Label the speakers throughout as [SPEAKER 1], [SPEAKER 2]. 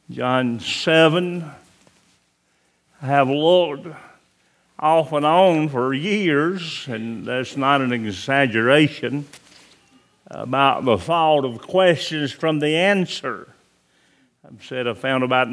[SPEAKER 1] John 7. I have looked off and on for years, and that's not an exaggeration, about the thought of questions from the answer. I've said I found about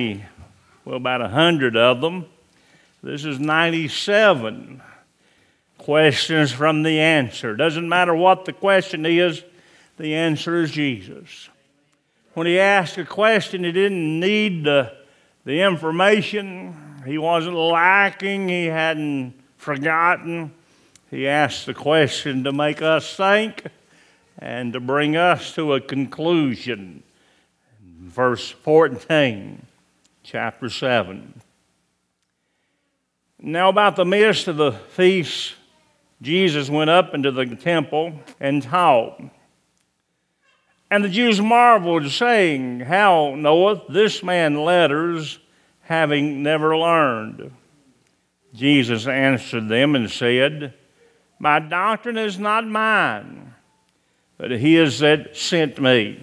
[SPEAKER 1] 100 of them. This is 97 questions from the answer. Doesn't matter what the question is, the answer is Jesus. When he asked a question, he didn't need the information. He wasn't lacking. He hadn't forgotten. He asked the question to make us think and to bring us to a conclusion. Verse 14, chapter 7. Now about the midst of the feast, Jesus went up into the temple and taught. And the Jews marveled, saying, How knoweth this man letters, having never learned? Jesus answered them and said, My doctrine is not mine, but his that sent me.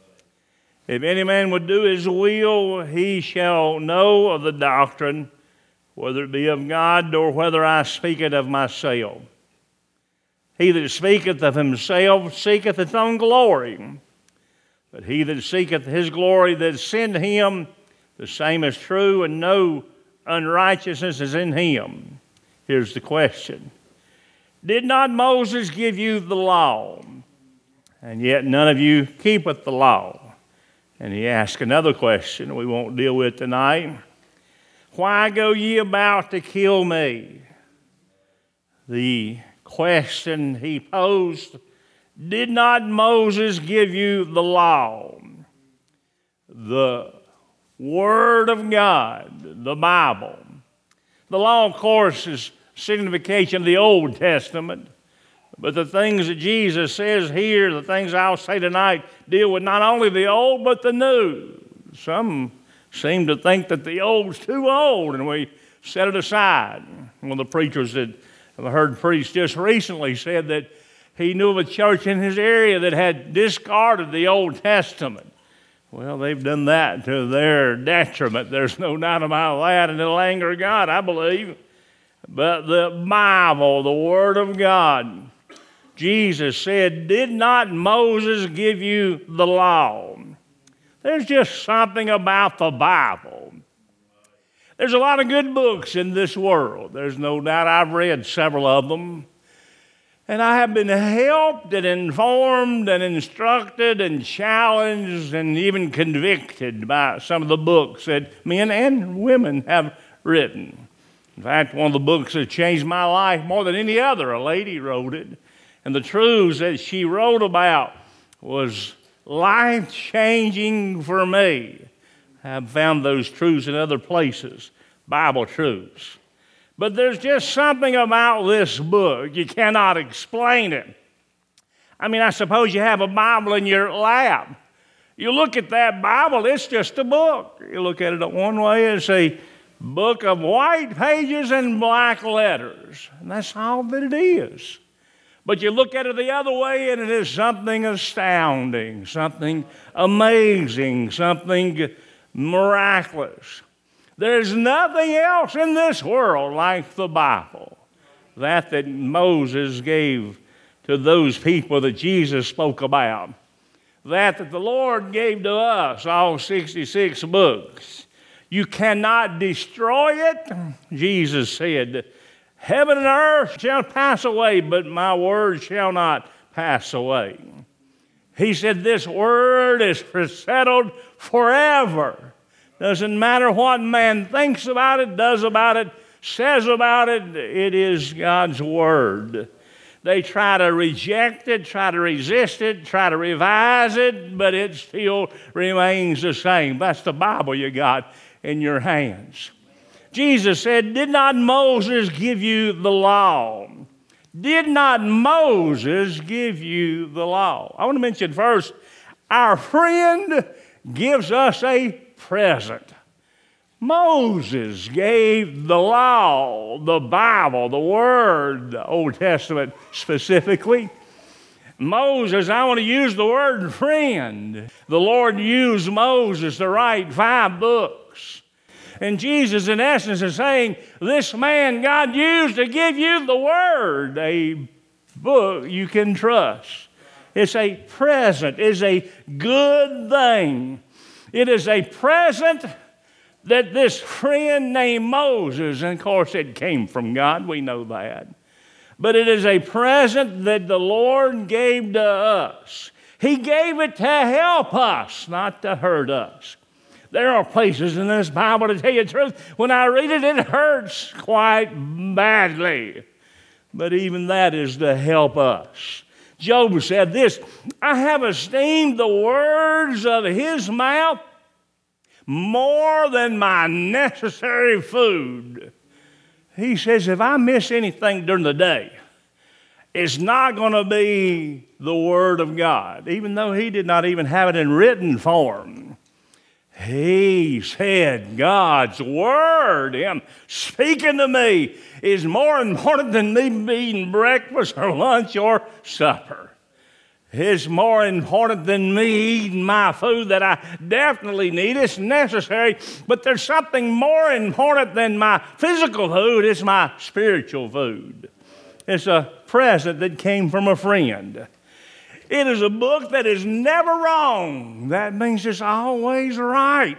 [SPEAKER 1] If any man would do his will, he shall know of the doctrine, whether it be of God or whether I speak it of myself. He that speaketh of himself seeketh his own glory. But he that seeketh his glory that sent him, the same is true, and no unrighteousness is in him. Here's the question. Did not Moses give you the law? And yet none of you keepeth the law. And he asked another question we won't deal with tonight. Why go ye about to kill me? The question he posed, did not Moses give you the law? The Word of God, the Bible. The law, of course, is signification of the Old Testament. But the things that Jesus says here, the things I'll say tonight, deal with not only the Old, but the New. Some seem to think that the Old's too old, and we set it aside. One of the preachers that I heard preach just recently said that he knew of a church in his area that had discarded the Old Testament. Well, they've done that to their detriment. There's no doubt about that, and it'll anger God, I believe. But the Bible, the Word of God, Jesus said, did not Moses give you the law? There's just something about the Bible. There's a lot of good books in this world. There's no doubt I've read several of them. And I have been helped and informed and instructed and challenged and even convicted by some of the books that men and women have written. In fact, one of the books that changed my life more than any other, a lady wrote it. And the truths that she wrote about was life-changing for me. I've found those truths in other places, Bible truths. But there's just something about this book. You cannot explain it. I mean, I suppose you have a Bible in your lap. You look at that Bible, it's just a book. You look at it one way, it's a book of white pages and black letters. And that's all that it is. But you look at it the other way, and it is something astounding, something amazing, something miraculous. There's nothing else in this world like the Bible that Moses gave to those people that Jesus spoke about, that the Lord gave to us, all 66 books. You cannot destroy it. Jesus said, Heaven and earth shall pass away, but my word shall not pass away. He said this word is settled forever. Doesn't matter what man thinks about it, does about it, says about it, it is God's word. They try to reject it, try to resist it, try to revise it, but it still remains the same. That's the Bible you got in your hands. Jesus said, did not Moses give you the law? Did not Moses give you the law? I want to mention first, our friend gives us a present. Moses gave the law, the Bible, the Word, the Old Testament specifically. Moses, I want to use the word friend. The Lord used Moses to write 5 books. And Jesus, in essence, is saying, this man God used to give you the word, a book you can trust. It's a present. It's a good thing. It is a present that this friend named Moses, and of course it came from God, we know that. But it is a present that the Lord gave to us. He gave it to help us, not to hurt us. There are places in this Bible, to tell you the truth, when I read it, it hurts quite badly. But even that is to help us. Job said this, I have esteemed the words of his mouth more than my necessary food. He says, if I miss anything during the day, it's not going to be the Word of God, even though he did not even have it in written form. He said God's Word, him speaking to me, is more important than me eating breakfast or lunch or supper. It's more important than me eating my food that I definitely need. It's necessary, but there's something more important than my physical food. It's my spiritual food. It's a present that came from a friend. It is a book that is never wrong. That means it's always right.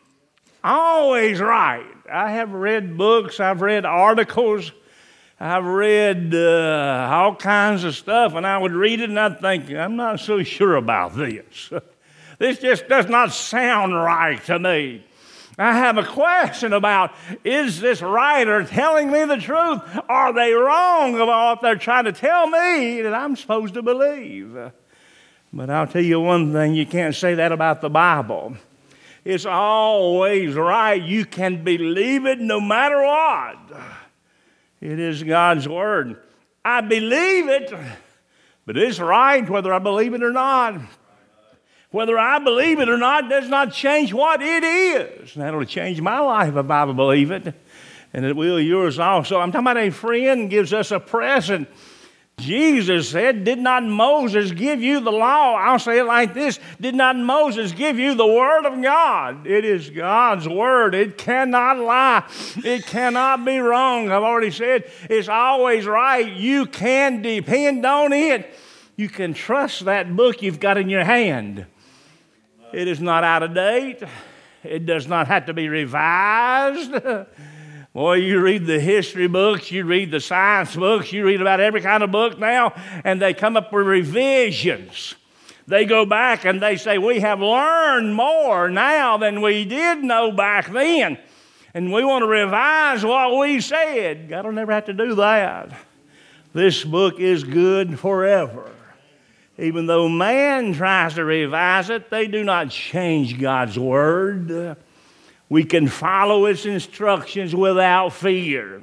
[SPEAKER 1] Always right. I have read books, I've read articles, I've read all kinds of stuff, and I would read it and I'd think, I'm not so sure about this. This just does not sound right to me. I have a question about, is this writer telling me the truth? Are they wrong about what they're trying to tell me that I'm supposed to believe? But I'll tell you one thing, you can't say that about the Bible. It's always right. You can believe it no matter what. It is God's Word. I believe it, but it's right whether I believe it or not. Whether I believe it or not does not change what it is. And that'll change my life if I believe it, and it will yours also. I'm talking about a friend gives us a present. Jesus said, did not Moses give you the law? I'll say it like this. Did not Moses give you the Word of God? It is God's Word. It cannot lie. It cannot be wrong. I've already said it's always right. You can depend on it. You can trust that book you've got in your hand. It is not out of date. It does not have to be revised. Boy, you read the history books, you read the science books, you read about every kind of book now, and they come up with revisions. They go back and they say, we have learned more now than we did know back then, and we want to revise what we said. God will never have to do that. This book is good forever. Even though man tries to revise it, they do not change God's Word. We can follow its instructions without fear.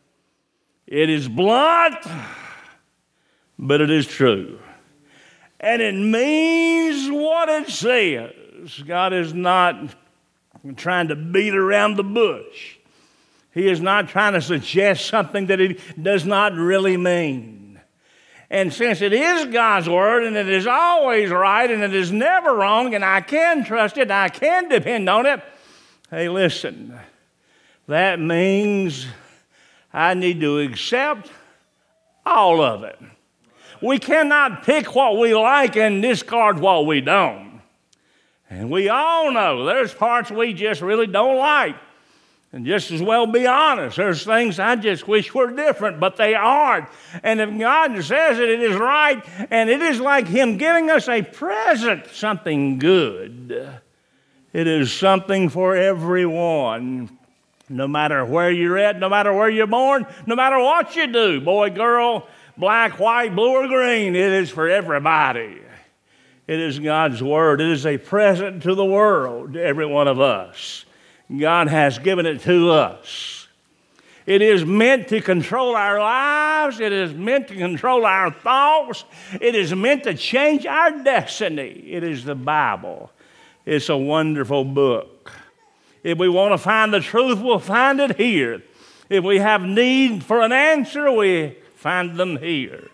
[SPEAKER 1] It is blunt, but it is true. And it means what it says. God is not trying to beat around the bush. He is not trying to suggest something that He does not really mean. And since it is God's Word, and it is always right, and it is never wrong, and I can trust it, and I can depend on it, hey, listen, that means I need to accept all of it. We cannot pick what we like and discard what we don't. And we all know there's parts we just really don't like. And just as well be honest, there's things I just wish were different, but they aren't. And if God says it, it is right, and it is like Him giving us a present, something good. It is something for everyone, no matter where you're at, no matter where you're born, no matter what you do, boy, girl, black, white, blue, or green, it is for everybody. It is God's Word. It is a present to the world, to every one of us. God has given it to us. It is meant to control our lives. It is meant to control our thoughts. It is meant to change our destiny. It is the Bible. It's a wonderful book. If we want to find the truth, we'll find it here. If we have need for an answer, we find them here.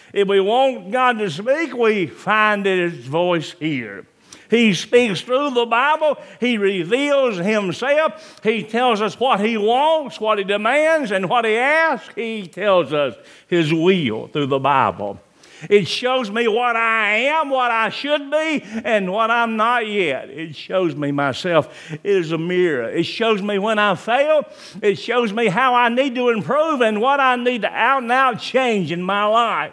[SPEAKER 1] If we want God to speak, we find His voice here. He speaks through the Bible. He reveals Himself. He tells us what He wants, what He demands, and what He asks. He tells us His will through the Bible. It shows me what I am, what I should be, and what I'm not yet. It shows me myself. It is a mirror. It shows me when I fail. It shows me how I need to improve and what I need to out and out change in my life.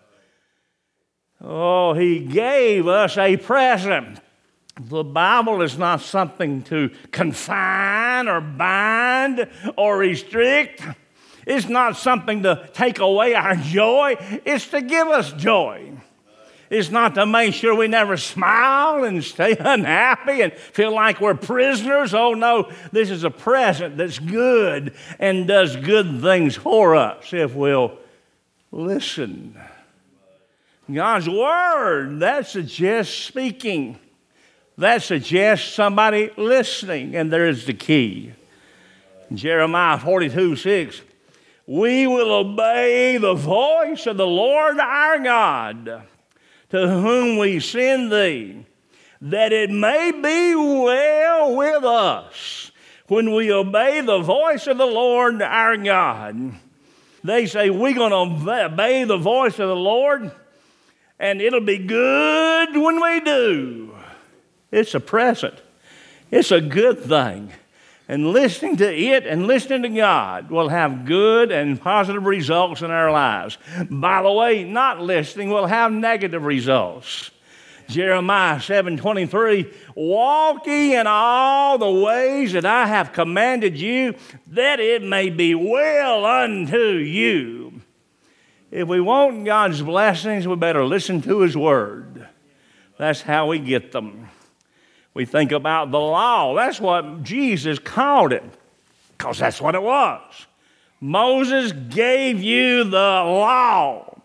[SPEAKER 1] Oh, He gave us a present. The Bible is not something to confine or bind or restrict. It's not something to take away our joy. It's to give us joy. It's not to make sure we never smile and stay unhappy and feel like we're prisoners. Oh, no, this is a present that's good and does good things for us if we'll listen. God's Word, that suggests speaking. That suggests somebody listening, and there's the key. Jeremiah 42:6, we will obey the voice of the Lord our God, to whom we send thee, that it may be well with us when we obey the voice of the Lord our God. They say, we're going to obey the voice of the Lord, and it'll be good when we do. It's a present. It's a good thing. And listening to it and listening to God will have good and positive results in our lives. By the way, not listening will have negative results. Jeremiah 7:23, walk ye in all the ways that I have commanded you, that it may be well unto you. If we want God's blessings, we better listen to His Word. That's how we get them. We think about the law. That's what Jesus called it, because that's what it was. Moses gave you the law.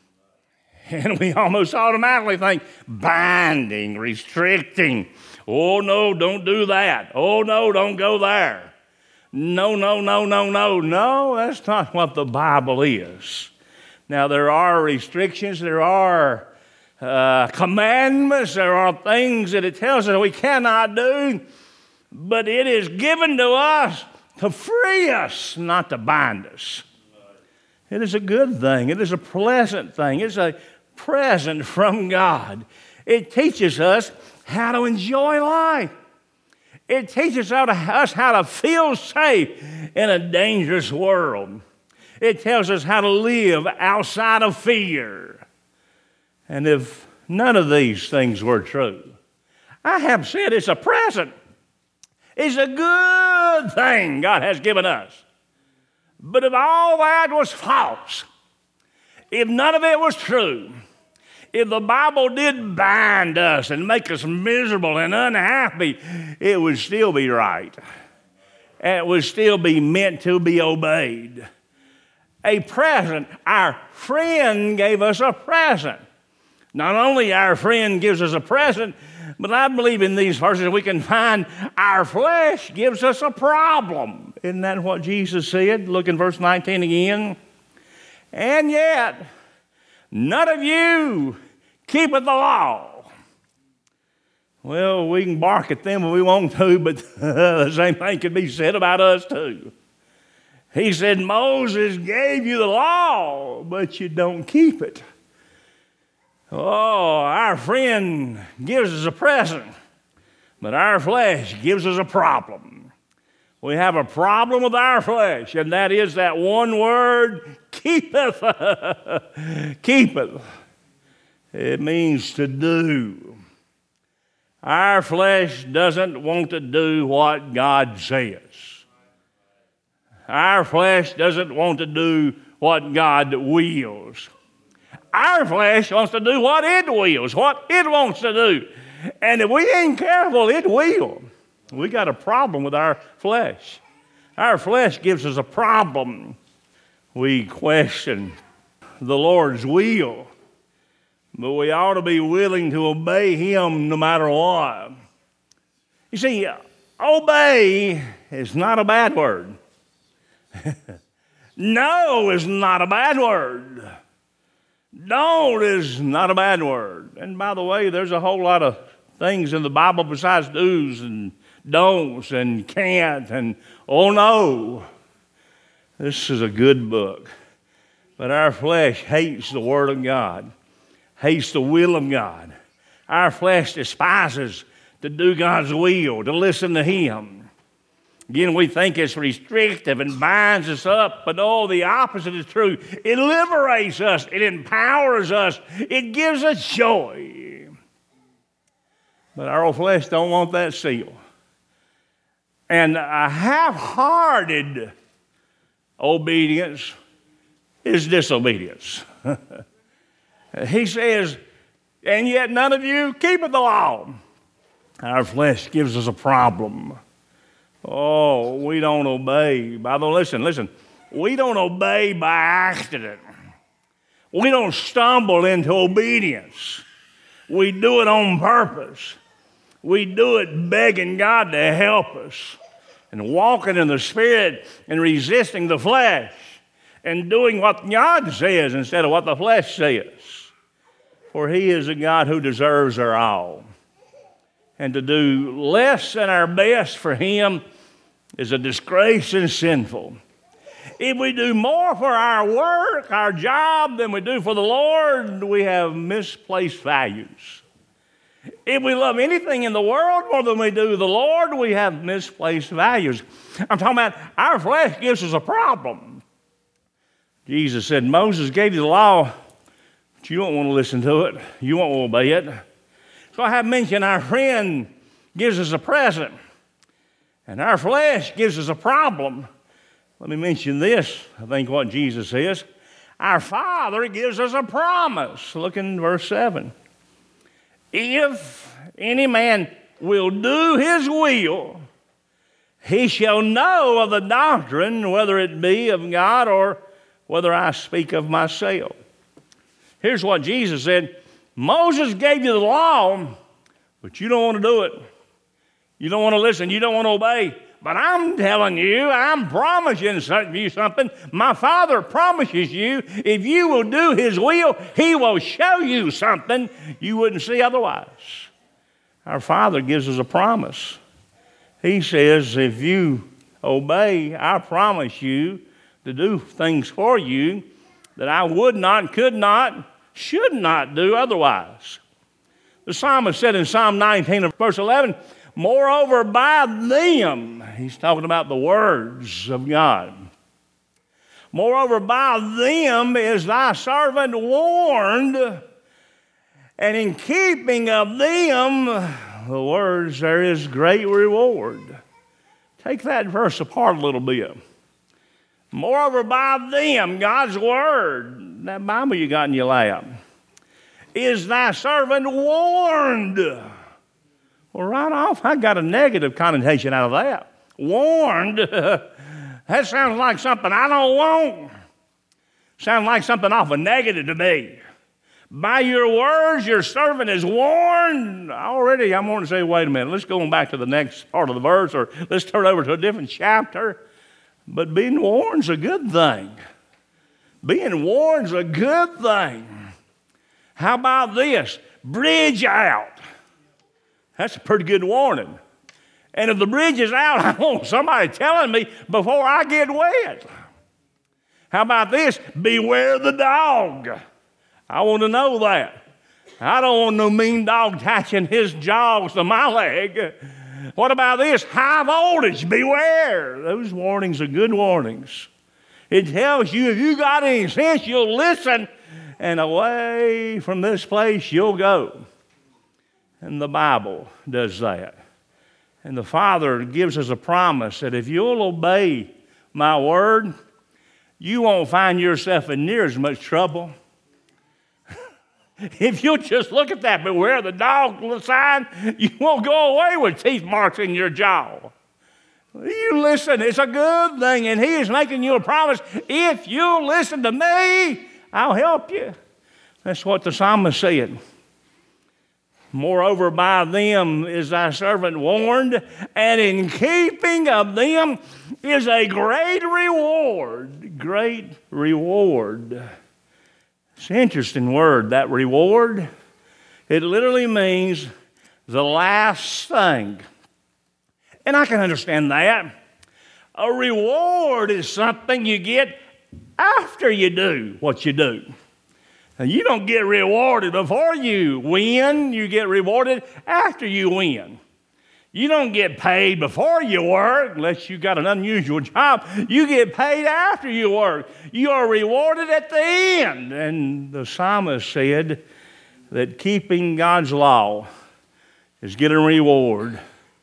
[SPEAKER 1] And we almost automatically think binding, restricting. Oh, no, don't do that. Oh, no, don't go there. No, no, no, no, no. No, that's not what the Bible is. Now, there are restrictions. There are commandments. There are things that it tells us we cannot do. But it is given to us to free us, not to bind us. It is a good thing. It is a pleasant thing. It's a present from God. It teaches us how to enjoy life. It teaches us how to feel safe in a dangerous world. It tells us how to live outside of fear. And if none of these things were true, I have said it's a present. It's a good thing God has given us. But if all that was false, if none of it was true, if the Bible did bind us and make us miserable and unhappy, it would still be right. And it would still be meant to be obeyed. A present. Our friend gave us a present. Not only our friend gives us a present, but I believe in these verses we can find our flesh gives us a problem. Isn't that what Jesus said? Look in verse 19 again. And yet, none of you keepeth the law. Well, we can bark at them when we want to, but the same thing could be said about us too. He said, Moses gave you the law, but you don't keep it. Oh, our friend gives us a present, but our flesh gives us a problem. We have a problem with our flesh, and that is that one word, keepeth. Keepeth. It means to do. Our flesh doesn't want to do what God says. Our flesh doesn't want to do what God wills. Our flesh wants to do what it wills, what it wants to do. And if we ain't careful, it will. We got a problem with our flesh. Our flesh gives us a problem. We question the Lord's will, but we ought to be willing to obey Him no matter what. You see, obey is not a bad word. No is not a bad word. Don't is not a bad word. And by the way, there's a whole lot of things in the Bible besides do's and don'ts and can't and oh no. This is a good book. But our flesh hates the Word of God, hates the will of God. Our flesh despises to do God's will, to listen to Him. Again, we think it's restrictive and binds us up, but no, the opposite is true. It liberates us. It empowers us. It gives us joy. But our old flesh don't want that seal. And a half-hearted obedience is disobedience. He says, and yet none of you keepeth the law. Our flesh gives us a problem. Oh, we don't obey. By the way, listen. We don't obey by accident. We don't stumble into obedience. We do it on purpose. We do it begging God to help us and walking in the Spirit and resisting the flesh and doing what God says instead of what the flesh says. For He is a God who deserves our all. And to do less than our best for Him is a disgrace and sinful. If we do more for our work, our job, than we do for the Lord, we have misplaced values. If we love anything in the world more than we do the Lord, we have misplaced values. I'm talking about our flesh gives us a problem. Jesus said, Moses gave you the law, but you don't want to listen to it. You won't obey it. So I have mentioned our friend gives us a present, and our flesh gives us a problem. Let me mention this, I think what Jesus says. Our Father gives us a promise. Look in verse 7. If any man will do His will, he shall know of the doctrine, whether it be of God or whether I speak of myself. Here's what Jesus said. Moses gave you the law, but you don't want to do it. You don't want to listen. You don't want to obey. But I'm telling you, I'm promising you something. My Father promises you, if you will do His will, He will show you something you wouldn't see otherwise. Our Father gives us a promise. He says, if you obey, I promise you to do things for you that I would not, could not, should not do otherwise. The psalmist said in Psalm 19 verse 11, moreover, by them, he's talking about the words of God. Moreover, by them is thy servant warned, and in keeping of them, the words, there is great reward. Take that verse apart a little bit. Moreover, by them, God's word, that Bible you got in your lap, is thy servant warned. Well, right off, I got a negative connotation out of that. Warned, that sounds like something I don't want. Sounds like something awful negative to me. By your words, your servant is warned. Already, I'm going to say, wait a minute, let's go on back to the next part of the verse, or let's turn over to a different chapter. But being warned's a good thing. Being warned's a good thing. How about this? Bridge out. That's a pretty good warning. And if the bridge is out, I want somebody telling me before I get wet. How about this? Beware the dog. I want to know that. I don't want no mean dog attaching his jaws to my leg. What about this? High voltage, beware. Those warnings are good warnings. It tells you if you got any sense, you'll listen, and away from this place you'll go. And the Bible does that. And the Father gives us a promise that if you'll obey my word, you won't find yourself in near as much trouble. If you'll just look at that, beware the dog sign, you won't go away with teeth marks in your jaw. You listen, it's a good thing, and He is making you a promise. If you listen to me, I'll help you. That's what the psalmist said. Moreover, by them is thy servant warned, and in keeping of them is a great reward. Great reward. It's an interesting word, that reward. It literally means the last thing. And I can understand that. A reward is something you get after you do what you do. Now, you don't get rewarded before you win. You get rewarded after you win. You don't get paid before you work unless you got an unusual job. You get paid after you work. You are rewarded at the end. And the psalmist said that keeping God's law is getting a reward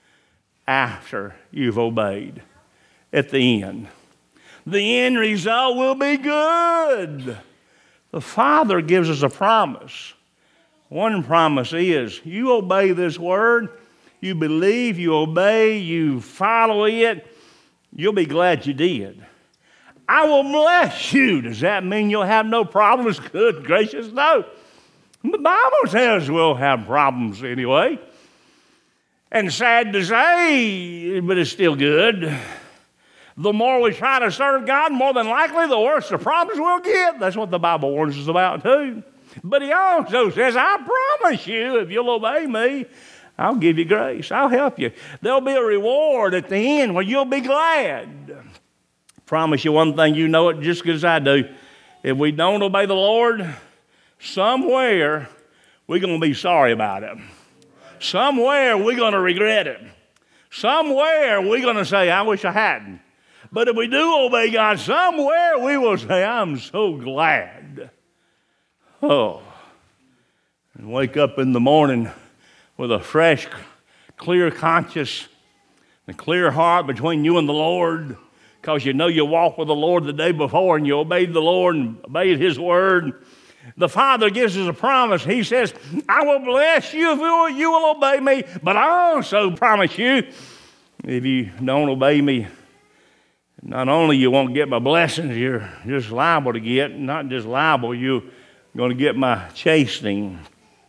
[SPEAKER 1] after you've obeyed at the end. The end result will be good. The Father gives us a promise. One promise is you obey this word, you believe, you obey, you follow it, you'll be glad you did. I will bless you. Does that mean you'll have no problems? Good gracious, no. The Bible says we'll have problems anyway. And sad to say, but it's still good. The more we try to serve God, more than likely, the worse the problems we'll get. That's what the Bible warns us about, too. But he also says, I promise you, if you'll obey me, I'll give you grace. I'll help you. There'll be a reward at the end where you'll be glad. I promise you one thing, you know it just as good as I do. If we don't obey the Lord, somewhere we're going to be sorry about it. Somewhere we're going to regret it. Somewhere we're going to say, I wish I hadn't. But if we do obey God, somewhere we will say, I'm so glad. Oh, and wake up in the morning with a fresh, clear conscience, and a clear heart between you and the Lord, because you know you walked with the Lord the day before and you obeyed the Lord and obeyed His word. The Father gives us a promise. He says, I will bless you if you will obey me, but I also promise you, if you don't obey me, not only you won't get my blessings, you're just liable to get, not just liable, you're going to get my chastening.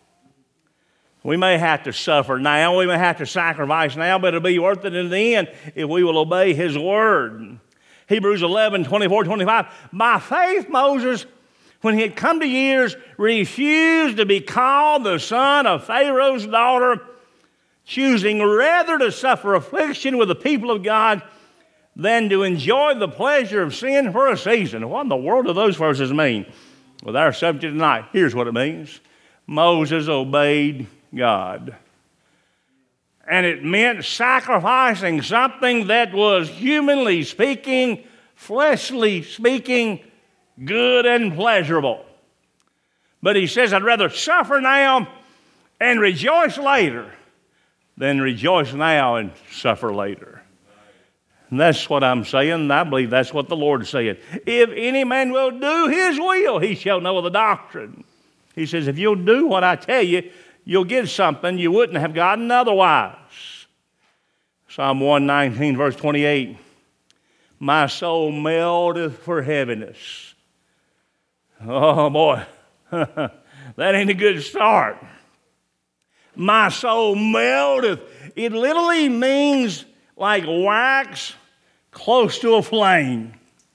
[SPEAKER 1] We may have to suffer now, we may have to sacrifice now, but it'll be worth it in the end if we will obey His word. Hebrews 11, 24, 25. By faith, Moses, when he had come to years, refused to be called the son of Pharaoh's daughter, choosing rather to suffer affliction with the people of God than to enjoy the pleasure of sin for a season. What in the world do those verses mean? With our subject tonight, here's what it means. Moses obeyed God. And it meant sacrificing something that was, humanly speaking, fleshly speaking, good and pleasurable. But he says, I'd rather suffer now and rejoice later than rejoice now and suffer later. And that's what I'm saying. I believe that's what the Lord said. If any man will do His will, he shall know the doctrine. He says, if you'll do what I tell you, you'll get something you wouldn't have gotten otherwise. Psalm 119, verse 28. My soul melteth for heaviness. Oh, boy. That ain't a good start. My soul melteth. It literally means like wax close to a flame.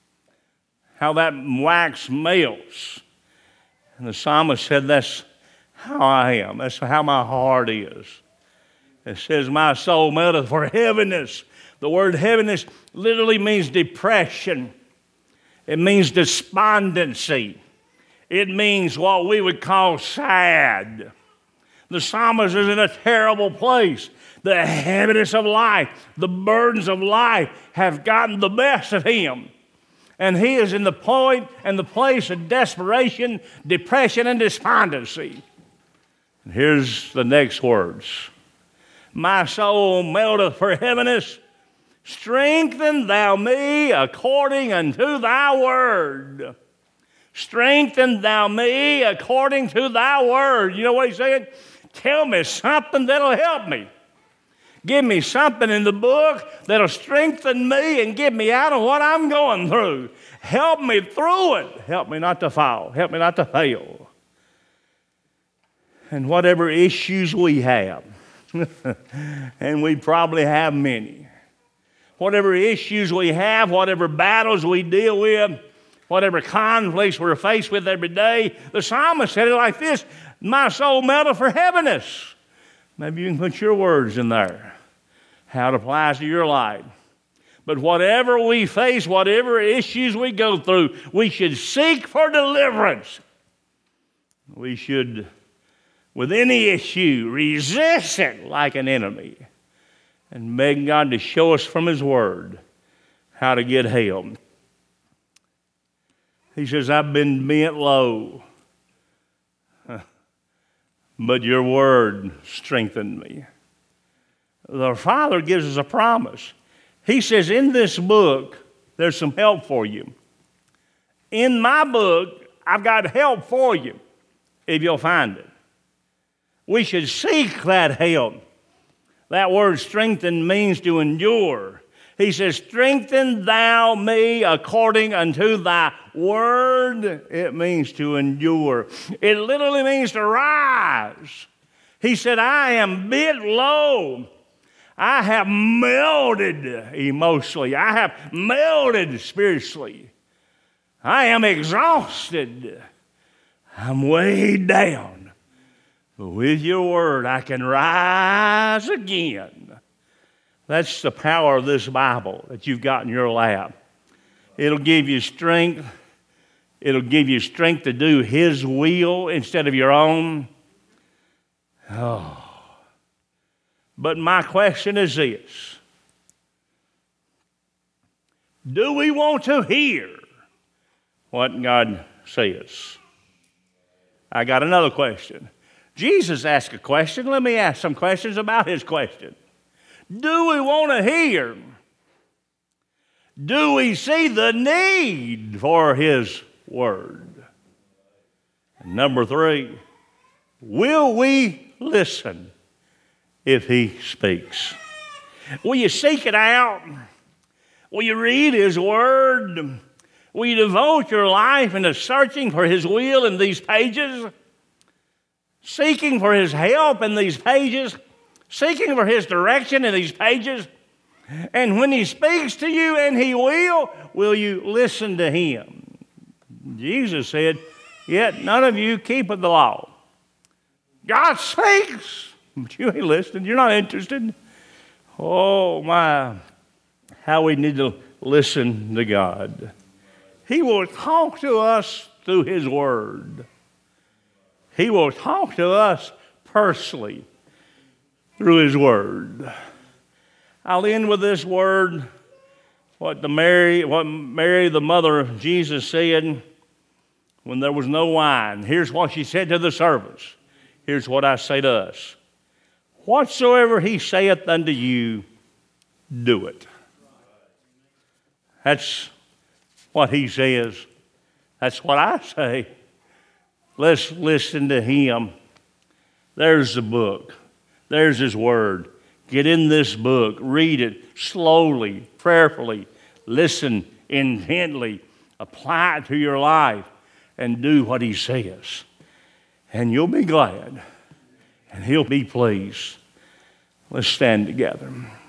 [SPEAKER 1] How that wax melts. And the psalmist said, that's how I am. That's how my heart is. It says, my soul melteth for heaviness. The word heaviness literally means depression. It means despondency. It means what we would call sad. The psalmist is in a terrible place. The heaviness of life, the burdens of life have gotten the best of him. And he is in the point and the place of desperation, depression, and despondency. And here's the next words. My soul melteth for heaviness. Strengthen thou me according unto thy word. Strengthen thou me according to thy word. You know what he's saying? Tell me something that'll help me. Give me something in the book that'll strengthen me and get me out of what I'm going through. Help me through it. Help me not to fall. Help me not to fail. And whatever issues we have, and we probably have many, whatever issues we have, whatever battles we deal with, whatever conflicts we're faced with every day. The psalmist said it like this, my soul melteth for heaviness. Maybe you can put your words in there, how it applies to your life. But whatever we face, whatever issues we go through, we should seek for deliverance. We should, with any issue, resist it like an enemy and beg God to show us from His Word how to get help. He says, I've been bent low, but your Word strengthened me. The Father gives us a promise. He says, in this book, there's some help for you. In my book, I've got help for you, if you'll find it. We should seek that help. That word strengthen means to endure. He says, strengthen thou me according unto thy word. It means to endure. It literally means to rise. He said, I am bent low. I have melted emotionally. I have melted spiritually. I am exhausted. I'm weighed down. But with your word, I can rise again. That's the power of this Bible that you've got in your lap. It'll give you strength. It'll give you strength to do His will instead of your own. Oh. But my question is this. Do we want to hear what God says? I got another question. Jesus asked a question. Let me ask some questions about His question. Do we want to hear? Do we see the need for His Word? And number 3, will we listen if He speaks? Will you seek it out? Will you read His Word? Will you devote your life into searching for His will in these pages? Seeking for His help in these pages? Seeking for His direction in these pages? And when He speaks to you, and He will you listen to Him? Jesus said, yet none of you keepeth the law. God speaks, but you ain't listening. You're not interested. Oh, my, how we need to listen to God. He will talk to us through His Word. He will talk to us personally through His Word. I'll end with this word, what Mary, the mother of Jesus, said when there was no wine. Here's what she said to the servants. Here's what I say to us. Whatsoever He saith unto you, do it. That's what He says. That's what I say. Let's listen to Him. There's the book. There's His Word. Get in this book. Read it slowly, prayerfully. Listen intently. Apply it to your life and do what He says. And you'll be glad. And He'll be pleased. Let's stand together.